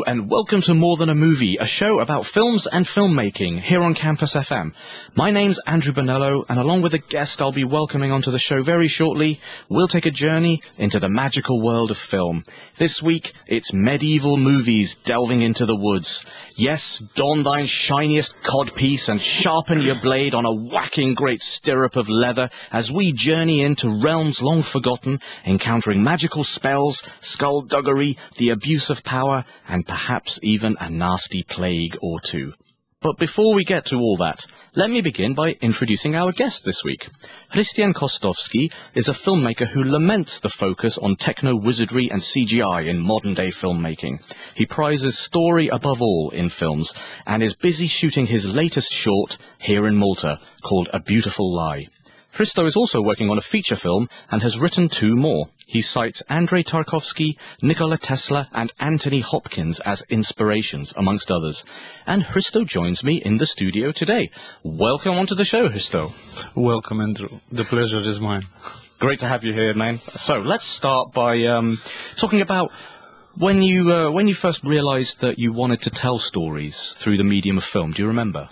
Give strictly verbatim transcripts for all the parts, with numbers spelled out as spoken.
Hello and welcome to More Than a Movie, a show about films and filmmaking here on Campus F M. My name's Andrew Bonello, and along with a guest I'll be welcoming onto the show very shortly, we'll take a journey into the magical world of film. This week, it's medieval movies delving into the woods. Yes, don thine shiniest codpiece and sharpen your blade on a whacking great stirrup of leather as we journey into realms long forgotten, encountering magical spells, skullduggery, the abuse of power, and perhaps even a nasty plague or two. But before we get to all that, let me begin by introducing our guest this week. Christian Kostovsky is a filmmaker who laments the focus on techno-wizardry and C G I in modern-day filmmaking. He prizes story above all in films, and is busy shooting his latest short here in Malta, called A Beautiful Lie. Hristo is also working on a feature film and has written two more. He cites Andrei Tarkovsky, Nikola Tesla and Anthony Hopkins as inspirations, amongst others. And Hristo joins me in the studio today. Welcome onto the show, Hristo. Welcome, Andrew. The pleasure is mine. Great to have you here, man. So let's start by um, talking about when you, uh, when you first realized that you wanted to tell stories through the medium of film. Do you remember?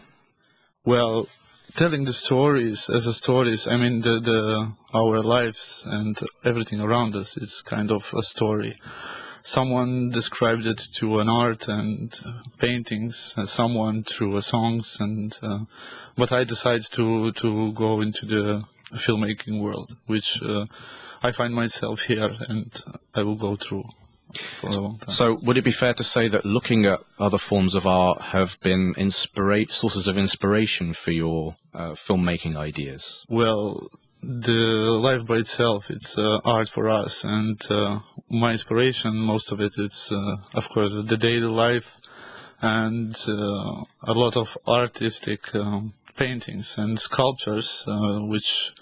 Well, telling the stories as a stories, I mean, the, the our lives and everything around us, it's kind of a story. Someone described it to an art and uh, paintings, and someone through uh, songs, and uh, but I decided to to go into the filmmaking world, which uh, I find myself here, and I will go through. For a long time. So would it be fair to say that looking at other forms of art have been inspira- sources of inspiration for your uh, filmmaking ideas? Well, the life by itself, it's uh, art for us, and uh, my inspiration, most of it, it's uh, of course the daily life, and uh, a lot of artistic um, paintings and sculptures, uh, which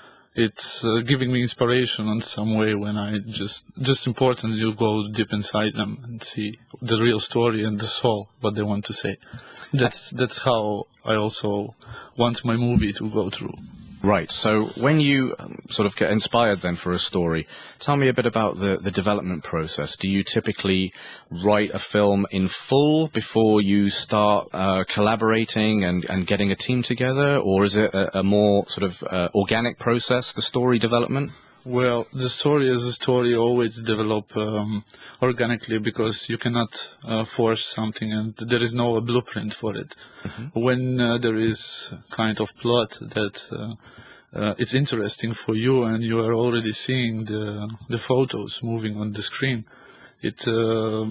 it's uh, giving me inspiration in some way when I just, just important you go deep inside them and see the real story and the soul, what they want to say. That's, that's how I also want my movie to go through. Right. So when you um, sort of get inspired then for a story, tell me a bit about the, the development process. Do you typically write a film in full before you start uh, collaborating and, and getting a team together? Or is it a, a more sort of uh, organic process, the story development? Well, the story as a story always develop um, organically, because you cannot uh, force something and there is no blueprint for it. Mm-hmm. When uh, there is kind of plot that uh, uh, it's interesting for you and you are already seeing the the photos moving on the screen, it uh,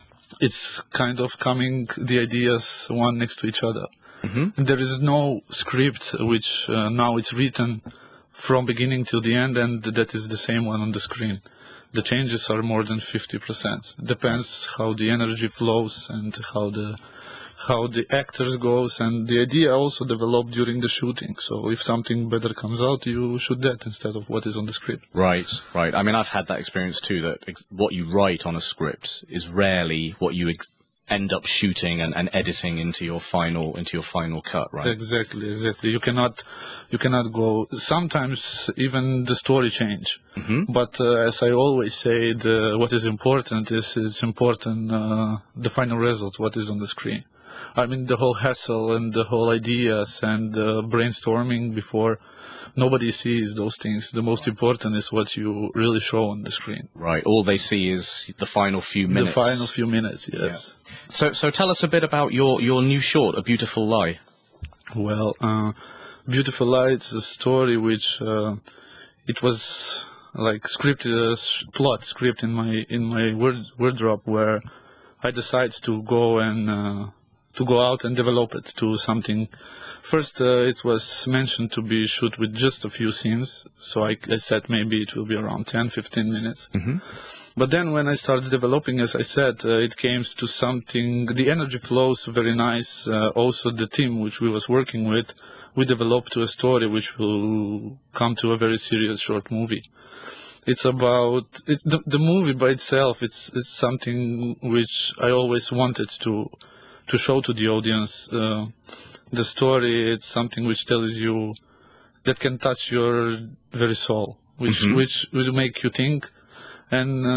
it's kind of coming the ideas one next to each other. Mm-hmm. There is no script which uh, now it's written from beginning till the end, and that is the same one on the screen. The changes are more than fifty percent. Depends how the energy flows and how the how the actors goes, and the idea also developed during the shooting. So if something better comes out, you shoot that instead of what is on the script. Right, right. I mean, I've had that experience too, that ex- what you write on a script is rarely what you ex- end up shooting and, and editing into your final into your final cut, right? Exactly, exactly. You cannot you cannot go. Sometimes even the story change. Mm-hmm. But uh, as I always say, the, what is important is it's important uh, the final result, what is on the screen. I mean, the whole hassle and the whole ideas and uh, brainstorming before. Nobody sees those things. The most important is what you really show on the screen. Right. All they see is the final few minutes. The final few minutes, yes. Yeah. So, so tell us a bit about your, your new short, A Beautiful Lie. Well, uh, Beautiful Lie, it's a story which uh, it was like scripted, uh, plot script in my in my word wardrobe, where I decided to go and uh, to go out and develop it to something. First, uh, it was mentioned to be shot with just a few scenes, so I, I said maybe it will be around ten, fifteen minutes. Mm-hmm. But then when I started developing, as I said, uh, it came to something, the energy flows very nice. Uh, also the team which we was working with, we developed to a story which will come to a very serious short movie. It's about, it, the, the movie by itself, it's, it's something which I always wanted to, to show to the audience. Uh, The story, it's something which tells you, that can touch your very soul, which mm-hmm. which will make you think. And uh,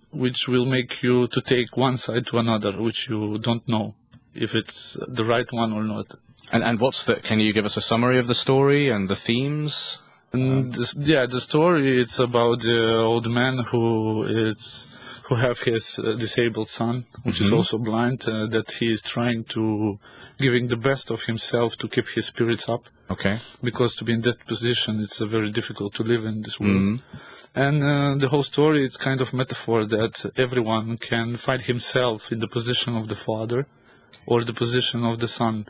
which will make you to take one side to another, which you don't know if it's the right one or not. And and what's the? Can you give us a summary of the story and the themes? And this, yeah, the story, it's about the old man who is who have his uh, disabled son, which Mm-hmm. is also blind, uh, that he is trying to giving the best of himself to keep his spirits up. Okay. Because to be in that position, it's uh, very difficult to live in this world. Mhm. And uh, the whole story, it's kind of metaphor that everyone can find himself in the position of the father or the position of the son,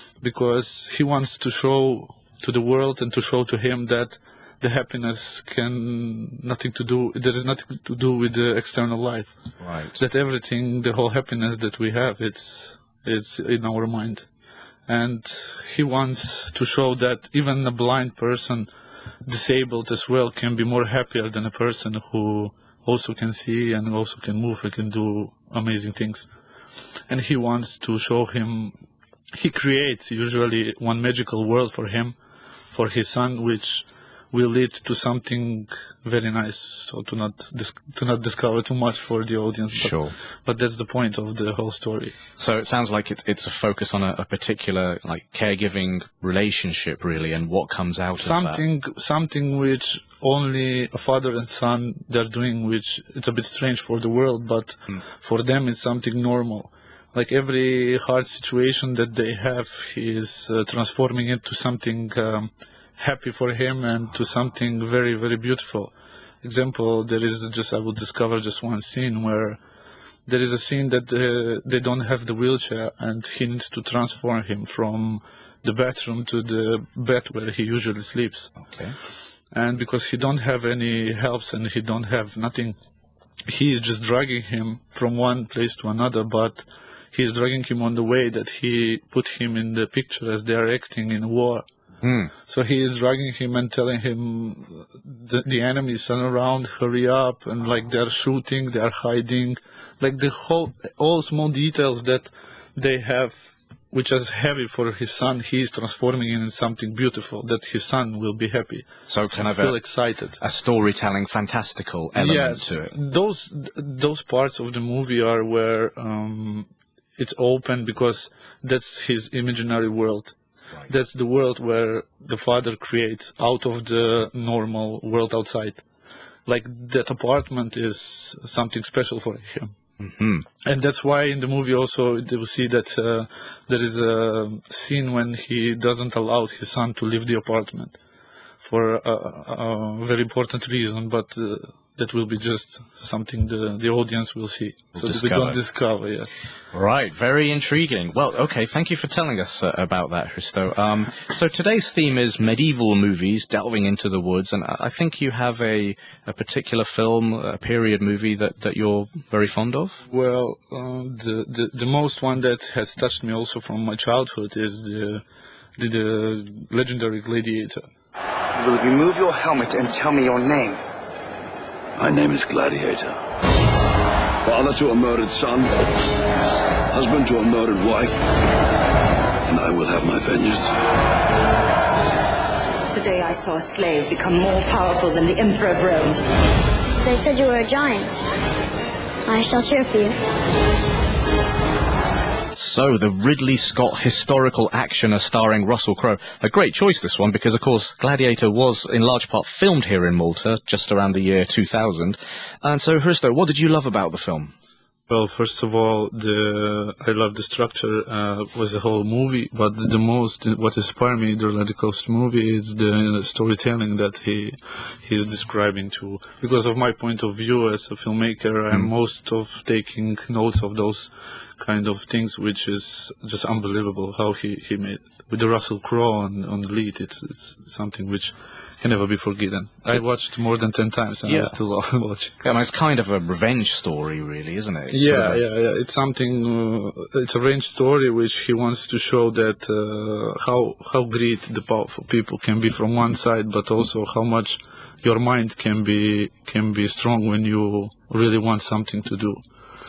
because he wants to show to the world and to show to him that the happiness can nothing to do, there is nothing to do with the external life. Right. That everything, the whole happiness that we have, it's it's in our mind. And he wants to show that even a blind person, disabled as well, can be more happier than a person who also can see and also can move and can do amazing things. And he wants to show him, he creates usually one magical world for him, for his son, which will lead to something very nice. So to not dis- to not discover too much for the audience. But, Sure. but that's the point of the whole story. So it sounds like it, it's a focus on a, a particular like caregiving relationship, really, and what comes out of Something, something which only a father and son they're doing, which it's a bit strange for the world, but for them it's something normal. Like every hard situation that they have, he is uh, transforming it to something um, happy for him and to something very, very beautiful. Example, there is just, I will discover just one scene where there is a scene that uh, they don't have the wheelchair and he needs to transform him from the bathroom to the bed where he usually sleeps. that. Okay. And because he don't have any helps and he don't have nothing, he is just dragging him from one place to another, but he is dragging him on the way that he put him in the picture as they are acting in a war. Mm. So he is dragging him and telling him the, the enemies are around, hurry up, and like they're shooting, they're hiding, like the whole, all small details that they have, which is heavy for his son, he is transforming it in something beautiful, that his son will be happy. So kind I of feel a, excited. a storytelling, fantastical element Yes, to it. those those parts of the movie are where um, it's open because that's his imaginary world. Right. That's the world where the father creates out of the normal world outside. Like that apartment is something special for him. Mm-hmm. And that's why in the movie also they will see that uh, there is a scene when he doesn't allow his son to leave the apartment for a, a, a very important reason, but uh, that will be just something the, the audience will see. Will so that discover. we don't discover, yes. Right, very intriguing. Well, okay, thank you for telling us uh, about that, Hristo. Um, so today's theme is medieval movies, delving into the woods, and I I think you have a, a particular film, a period movie that, that you're very fond of? Well, uh, the, the the most one that has touched me also from my childhood is the the, the legendary Gladiator. Will you remove your helmet and tell me your name? My name is Gladiator. Father to a murdered son, husband to a murdered wife, and I will have my vengeance. Today I saw a slave become more powerful than the Emperor of Rome. They said you were a giant. I shall cheer for you. So, the Ridley Scott historical actioner starring Russell Crowe. A great choice, this one, because, of course, Gladiator was, in large part, filmed here in Malta, just around the year two thousand. And so, Hristo, what did you love about the film? Well, first of all, the I love the structure uh, was the whole movie, but the most what inspired me the Ridley Scott movie is the storytelling that he he is describing to. Because of my point of view as a filmmaker, I'm most of taking notes of those kind of things, which is just unbelievable how he he made with the Russell Crowe on on the lead. It's it's something which can never be forgotten. I watched more than ten times and Yeah. I still watch. I mean, it's kind of a revenge story, really, isn't it? It's sort Yeah, of a- yeah, yeah. It's something. Uh, it's a range story which he wants to show that uh, how how great the powerful people can be from one side, but also how much your mind can be can be strong when you really want something to do.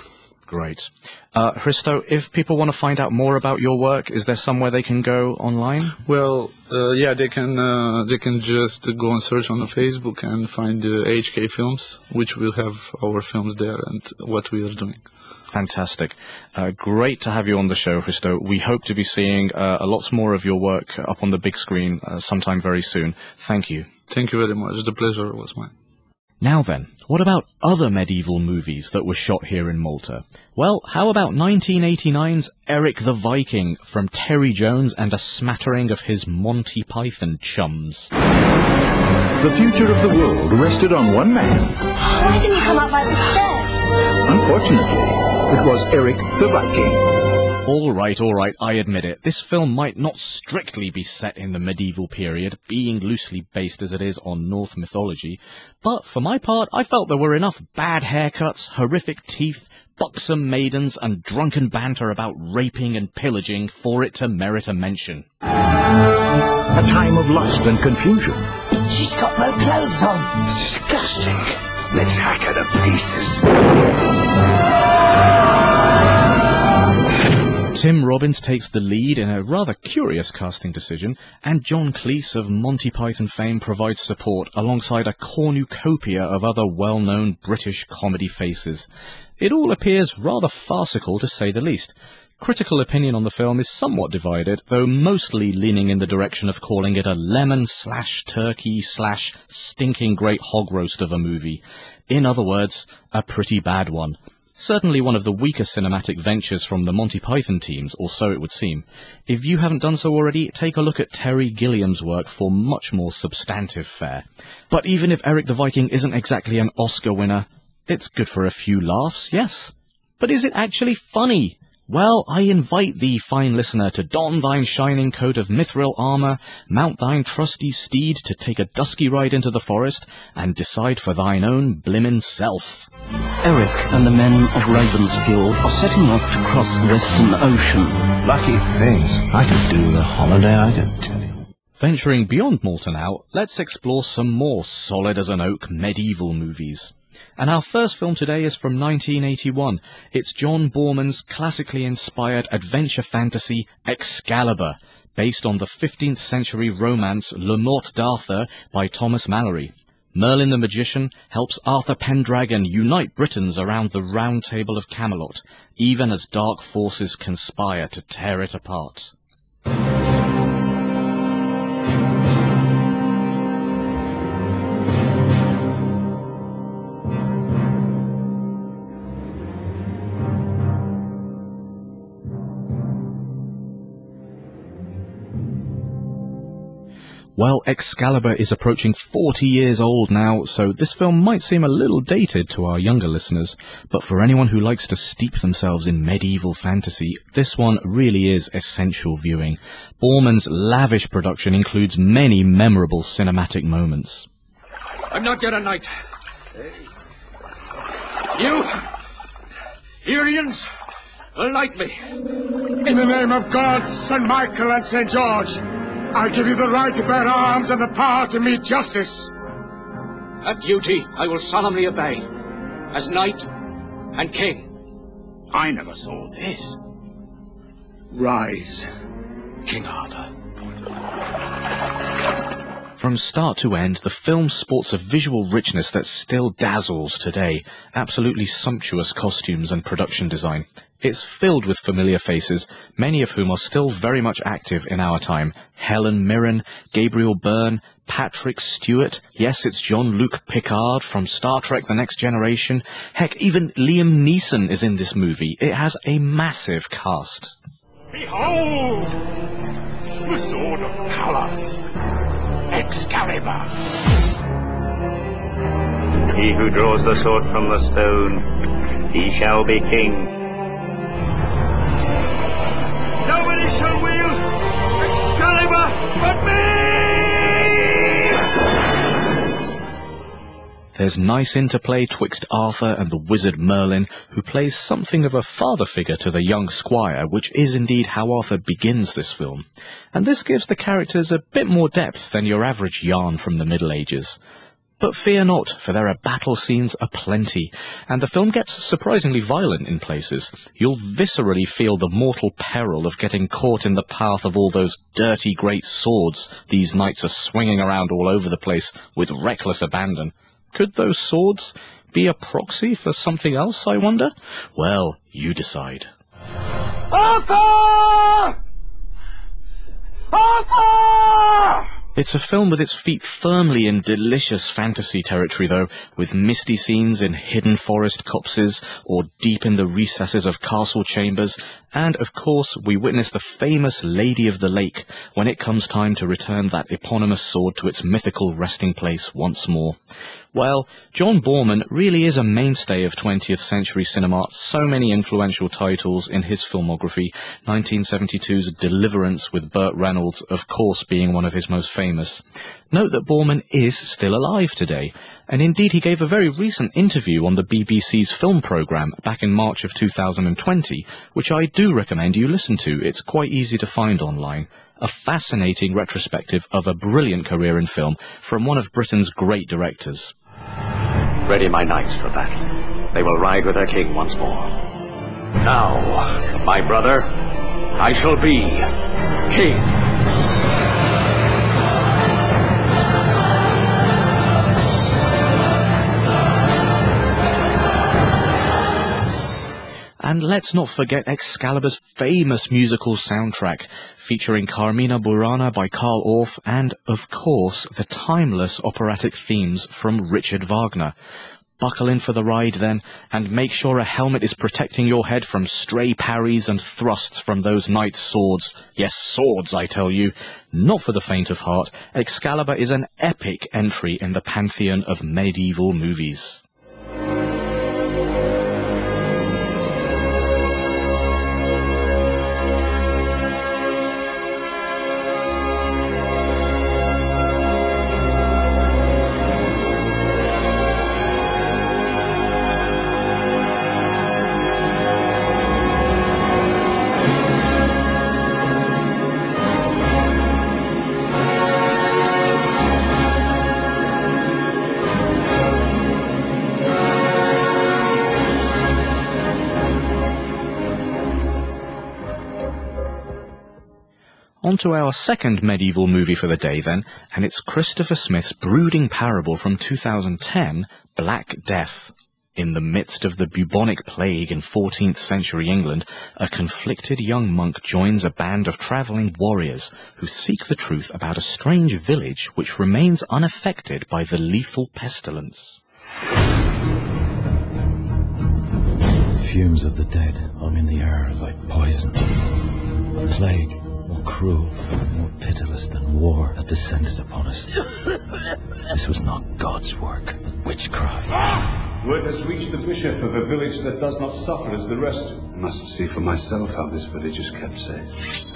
Great. Uh, Hristo, if people want to find out more about your work, is there somewhere they can go online? Well, uh, yeah, they can uh, they can just go and search on Facebook and find the H K Films, which will have our films there and what we are doing. Fantastic. Uh, great to have you on the show, Hristo. We hope to be seeing uh, lots more of your work up on the big screen uh, sometime very soon. Thank you. Thank you very much. The pleasure was mine. Now then, what about other medieval movies that were shot here in Malta? Well, how about nineteen eighty-nine's Eric the Viking from Terry Jones and a smattering of his Monty Python chums? The future of the world rested on one man. Why didn't you come up by the stairs? Unfortunately, it was Eric the Viking. All right, all right, I admit it. This film might not strictly be set in the medieval period, being loosely based as it is on Norse mythology, but for my part, I felt there were enough bad haircuts, horrific teeth, buxom maidens, and drunken banter about raping and pillaging for it to merit a mention. A time of lust and confusion. She's got no clothes on. It's disgusting. Let's hack her to pieces. Tim Robbins takes the lead in a rather curious casting decision, and John Cleese of Monty Python fame provides support alongside a cornucopia of other well-known British comedy faces. It all appears rather farcical, to say the least. Critical opinion on the film is somewhat divided, though mostly leaning in the direction of calling it a lemon slash turkey slash stinking great hog roast of a movie. In other words, a pretty bad one. Certainly one of the weaker cinematic ventures from the Monty Python teams, or so it would seem. If you haven't done so already, take a look at Terry Gilliam's work for much more substantive fare. But even if Eric the Viking isn't exactly an Oscar winner, it's good for a few laughs, yes. But is it actually funny? Well, I invite thee, fine listener, to don thine shining coat of mithril armour, mount thine trusty steed to take a dusky ride into the forest, and decide for thine own blimmin' self. Eric and the men of Ravensfield are setting off to cross the Western Ocean. Lucky things. I could do with a holiday, I can tell you. Venturing beyond Malta now, let's explore some more solid-as-an-oak medieval movies. And our first film today is from nineteen eighty-one. It's John Boorman's classically inspired adventure fantasy Excalibur, based on the fifteenth century romance Le Morte d'Arthur by Thomas Malory. Merlin the Magician helps Arthur Pendragon unite Britons around the Round Table of Camelot, even as dark forces conspire to tear it apart. Well, Excalibur is approaching forty years old now, so this film might seem a little dated to our younger listeners, but for anyone who likes to steep themselves in medieval fantasy, this one really is essential viewing. Boorman's lavish production includes many memorable cinematic moments. I'm not yet a knight. You, Irians, will knight me. In the name of God, Saint Michael and Saint George, I give you the right to bear arms and the power to meet justice. That duty I will solemnly obey, as knight and king. I never saw this. Rise, King Arthur. From start to end, the film sports a visual richness that still dazzles today. Absolutely sumptuous costumes and production design. It's filled with familiar faces, many of whom are still very much active in our time. Helen Mirren, Gabriel Byrne, Patrick Stewart, yes, it's Jean-Luc Picard from Star Trek The Next Generation. Heck, even Liam Neeson is in this movie. It has a massive cast. Behold! The sword of power! Excalibur! He who draws the sword from the stone, he shall be king. Nobody shall wield Excalibur but me! There's nice interplay twixt Arthur and the wizard Merlin, who plays something of a father figure to the young squire, which is indeed how Arthur begins this film. And this gives the characters a bit more depth than your average yarn from the Middle Ages. But fear not, for there are battle scenes aplenty, and the film gets surprisingly violent in places. You'll viscerally feel the mortal peril of getting caught in the path of all those dirty great swords these knights are swinging around all over the place with reckless abandon. Could those swords be a proxy for something else, I wonder? Well, you decide. Arthur! Arthur! It's a film with its feet firmly in delicious fantasy territory, though, with misty scenes in hidden forest copses or deep in the recesses of castle chambers, and, of course, we witness the famous Lady of the Lake when it comes time to return that eponymous sword to its mythical resting place once more. Well, John Boorman really is a mainstay of twentieth century cinema, so many influential titles in his filmography, nineteen seventy-two's Deliverance with Burt Reynolds, of course, being one of his most famous. Note that Boorman is still alive today, and indeed he gave a very recent interview on the B B C's film programme back in March of two thousand twenty, which I do recommend you listen to. It's quite easy to find online. A fascinating retrospective of a brilliant career in film from one of Britain's great directors. Ready my knights for battle. They will ride with their king once more. Now, my brother, I shall be king. And let's not forget Excalibur's famous musical soundtrack, featuring Carmina Burana by Carl Orff, and, of course, the timeless operatic themes from Richard Wagner. Buckle in for the ride, then, and make sure a helmet is protecting your head from stray parries and thrusts from those knights' swords. Yes, swords, I tell you. Not for the faint of heart, Excalibur is an epic entry in the pantheon of medieval movies. On to our second medieval movie for the day, then, and it's Christopher Smith's brooding parable from two thousand ten, Black Death. In the midst of the bubonic plague in fourteenth century England, a conflicted young monk joins a band of travelling warriors who seek the truth about a strange village which remains unaffected by the lethal pestilence. Fumes of the dead hung in the air like poison. A plague, more cruel, more pitiless than war, had descended upon us. This was not God's work, but witchcraft. Word has reached the bishop of a village that does not suffer as the rest. I must see for myself how this village is kept safe.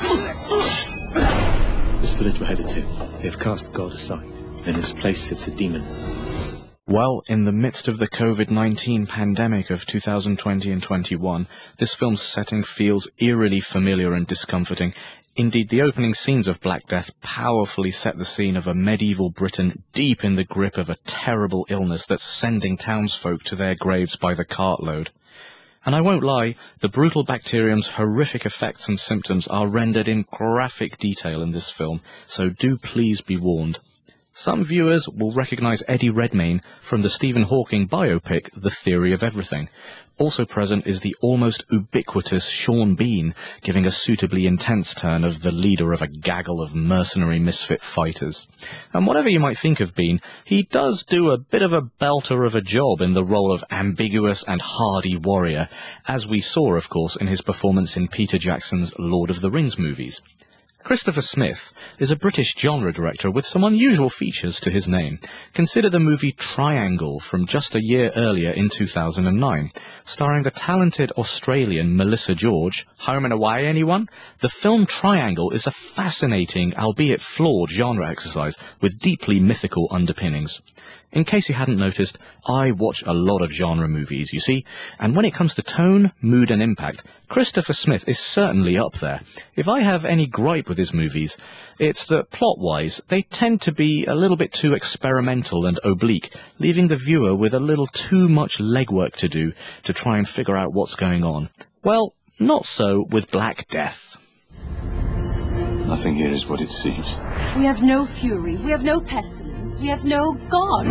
This village we're headed to, they have cast God aside. In its place sits a demon. Well, in the midst of the COVID nineteen pandemic of two thousand twenty and twenty-one, this film's setting feels eerily familiar and discomforting. Indeed, the opening scenes of Black Death powerfully set the scene of a medieval Britain deep in the grip of a terrible illness that's sending townsfolk to their graves by the cartload. And I won't lie, the brutal bacterium's horrific effects and symptoms are rendered in graphic detail in this film, so do please be warned. Some viewers will recognise Eddie Redmayne from the Stephen Hawking biopic The Theory of Everything. Also present is the almost ubiquitous Sean Bean, giving a suitably intense turn of the leader of a gaggle of mercenary misfit fighters. And whatever you might think of Bean, he does do a bit of a belter of a job in the role of ambiguous and hardy warrior, as we saw, of course, in his performance in Peter Jackson's Lord of the Rings movies. Christopher Smith is a British genre director with some unusual features to his name. Consider the movie Triangle from just a year earlier in two thousand nine. Starring the talented Australian Melissa George. Home and away, anyone? The film Triangle is a fascinating, albeit flawed, genre exercise with deeply mythical underpinnings. In case you hadn't noticed, I watch a lot of genre movies, you see, and when it comes to tone, mood and impact, Christopher Smith is certainly up there. If I have any gripe with his movies, it's that plot-wise, they tend to be a little bit too experimental and oblique, leaving the viewer with a little too much legwork to do to try and figure out what's going on. Well, not so with Black Death. Nothing here is what it seems. We have no fury, we have no pestilence, we have no God.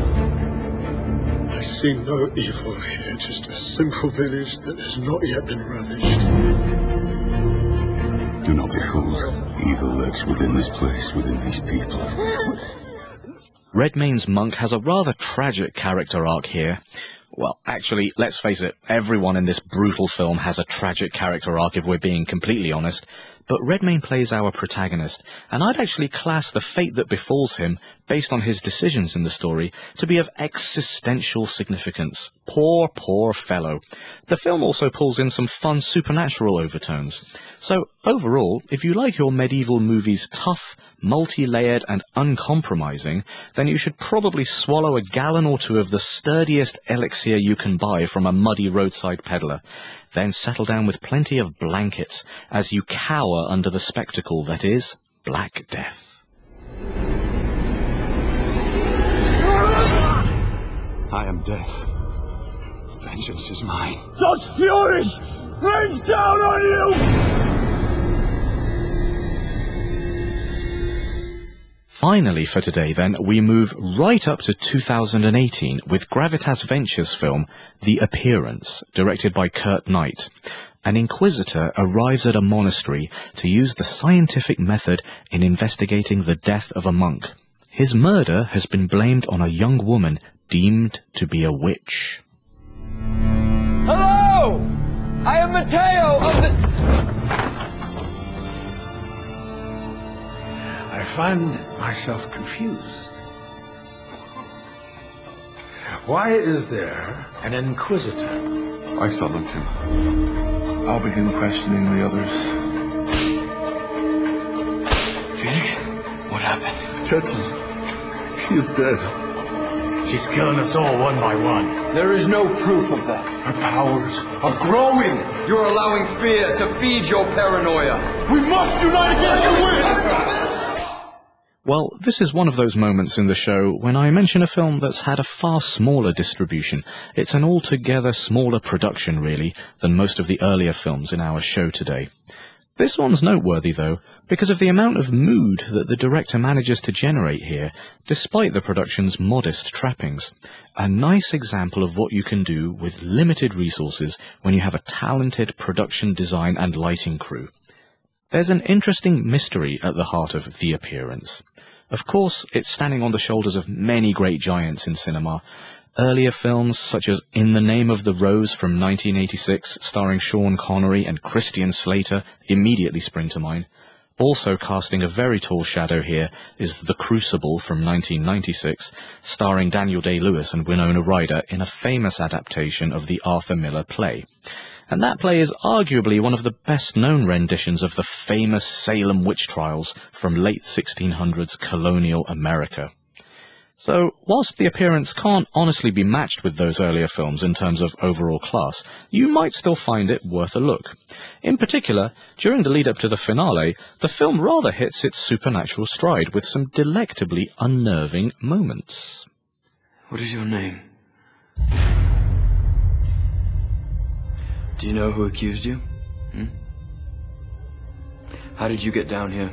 I see no evil here, just a simple village that has not yet been ravished. Do not be fooled. Evil lurks within this place, within these people. Redmayne's monk has a rather tragic character arc here. Well, actually, let's face it, everyone in this brutal film has a tragic character arc if we're being completely honest. But Redmayne plays our protagonist, and I'd actually class the fate that befalls him, based on his decisions in the story, to be of existential significance. Poor, poor fellow. The film also pulls in some fun supernatural overtones. So, overall, if you like your medieval movies tough, multi-layered and uncompromising, then you should probably swallow a gallon or two of the sturdiest elixir you can buy from a muddy roadside peddler. Then settle down with plenty of blankets as you cower under the spectacle that is Black Death. I am death. Vengeance is mine. God's fury rains down on you! Finally for today then, we move right up to two thousand eighteen with Gravitas Ventures' film The Appearance, directed by Kurt Knight. An inquisitor arrives at a monastery to use the scientific method in investigating the death of a monk. His murder has been blamed on a young woman deemed to be a witch. Hello! I am Matteo of the... I find myself confused. Why is there an inquisitor? I summoned him. I'll begin questioning the others. Phoenix? What happened? Tetra. She is dead. She's killing us all one by one. There is no proof of that. Her powers are growing. You're allowing fear to feed your paranoia. We must unite against the witch! Well, this is one of those moments in the show when I mention a film that's had a far smaller distribution. It's an altogether smaller production, really, than most of the earlier films in our show today. This one's noteworthy, though, because of the amount of mood that the director manages to generate here, despite the production's modest trappings. A nice example of what you can do with limited resources when you have a talented production design and lighting crew. There's an interesting mystery at the heart of The Appearance. Of course, it's standing on the shoulders of many great giants in cinema. Earlier films, such as In the Name of the Rose from nineteen eighty-six, starring Sean Connery and Christian Slater, immediately spring to mind. Also casting a very tall shadow here is The Crucible from nineteen ninety-six, starring Daniel Day-Lewis and Winona Ryder in a famous adaptation of the Arthur Miller play. And that play is arguably one of the best-known renditions of the famous Salem witch trials from late sixteen hundreds colonial America. So, whilst The Appearance can't honestly be matched with those earlier films in terms of overall class, you might still find it worth a look. In particular, during the lead-up to the finale, the film rather hits its supernatural stride with some delectably unnerving moments. What is your name? Do you know who accused you? Hmm? How did you get down here?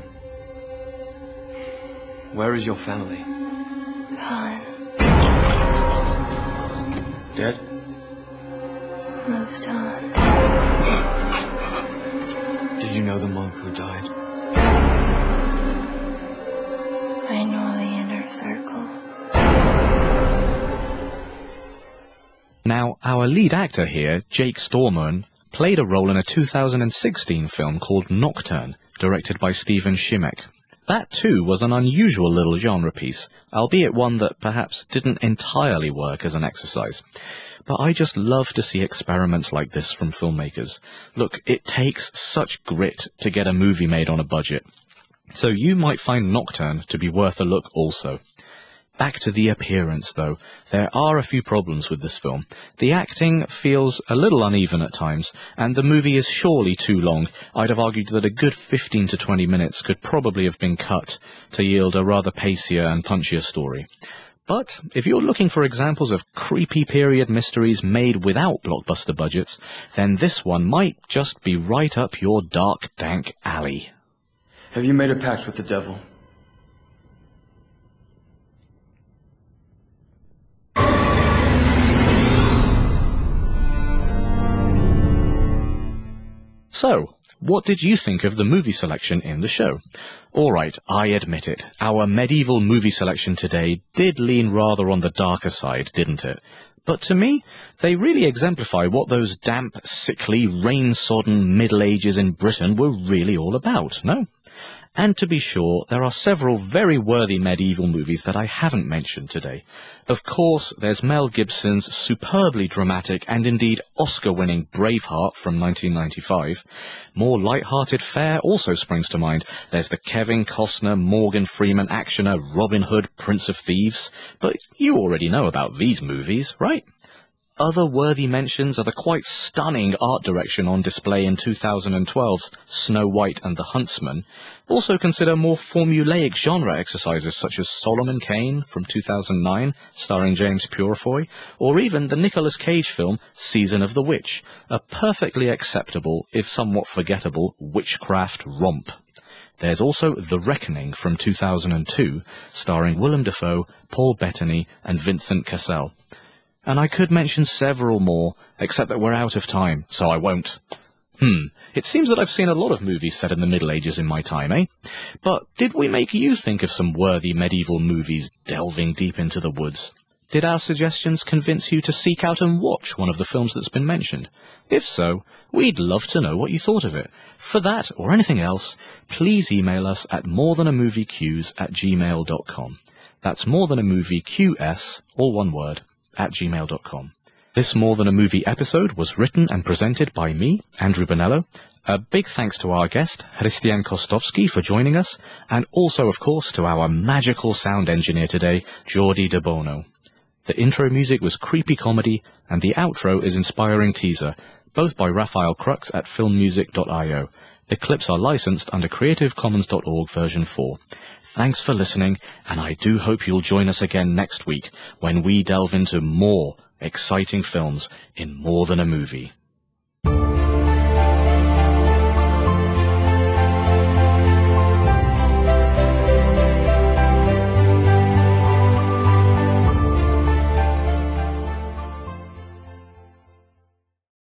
Where is your family? Gone. Dead? Moved on. Did you know the monk who died? I know the inner circle. Now, our lead actor here, Jake Stormon, played a role in a two thousand sixteen film called Nocturne, directed by Steven Shimek. That, too, was an unusual little genre piece, albeit one that perhaps didn't entirely work as an exercise. But I just love to see experiments like this from filmmakers. Look, it takes such grit to get a movie made on a budget. So you might find Nocturne to be worth a look also. Back to the appearance, though. There are a few problems with this film. The acting feels a little uneven at times, and the movie is surely too long. I'd have argued that a good fifteen to twenty minutes could probably have been cut to yield a rather pacier and punchier story. But if you're looking for examples of creepy period mysteries made without blockbuster budgets, then this one might just be right up your dark, dank alley. Have you made a pact with the devil? So, what did you think of the movie selection in the show? Alright, I admit it. Our medieval movie selection today did lean rather on the darker side, didn't it? But to me, they really exemplify what those damp, sickly, rain-sodden Middle Ages in Britain were really all about, no? And to be sure, there are several very worthy medieval movies that I haven't mentioned today. Of course, there's Mel Gibson's superbly dramatic and indeed Oscar-winning Braveheart from nineteen ninety-five. More light-hearted fare also springs to mind. There's the Kevin Costner, Morgan Freeman actioner Robin Hood, Prince of Thieves. But you already know about these movies, right? Other worthy mentions are the quite stunning art direction on display in two thousand twelve's Snow White and the Huntsman. Also consider more formulaic genre exercises such as Solomon Kane from two thousand nine, starring James Purefoy, or even the Nicolas Cage film Season of the Witch, a perfectly acceptable, if somewhat forgettable, witchcraft romp. There's also The Reckoning from two thousand two, starring Willem Dafoe, Paul Bettany, and Vincent Cassel. And I could mention several more, except that we're out of time, so I won't. Hmm, it seems that I've seen a lot of movies set in the Middle Ages in my time, eh? But did we make you think of some worthy medieval movies delving deep into the woods? Did our suggestions convince you to seek out and watch one of the films that's been mentioned? If so, we'd love to know what you thought of it. For that, or anything else, please email us at morethan-a-movie-qs at gmail dot com. That's morethan-a-movie-qs, all one word, at gmail dot com. This More Than a Movie episode was written and presented by me, Andrew Bonello. A big thanks to our guest, Hristijan Kostovski, for joining us, and also, of course, to our magical sound engineer today, Jordi De Bono. The intro music was Creepy Comedy, and the outro is Inspiring Teaser, both by Raphael Crux at film music dot i o. The clips are licensed under creative commons dot org version four. Thanks for listening, and I do hope you'll join us again next week when we delve into more exciting films in More Than a Movie.